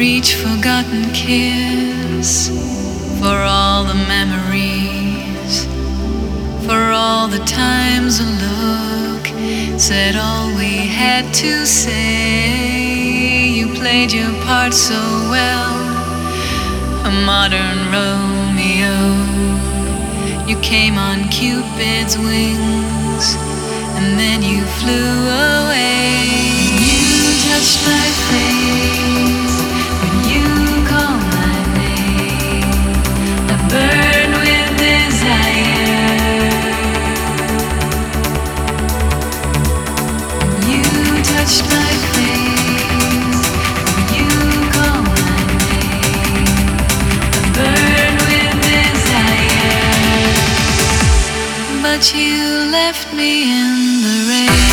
each forgotten kiss, for all the memories, for all the times a look said all we had to say. You played your part so well, a modern Romeo. You came on Cupid's wings, and then you flew away. You touched my face when you called my name. I burned with desire. You touched my face when you called my name. I burned with desire. But you left me in the rain.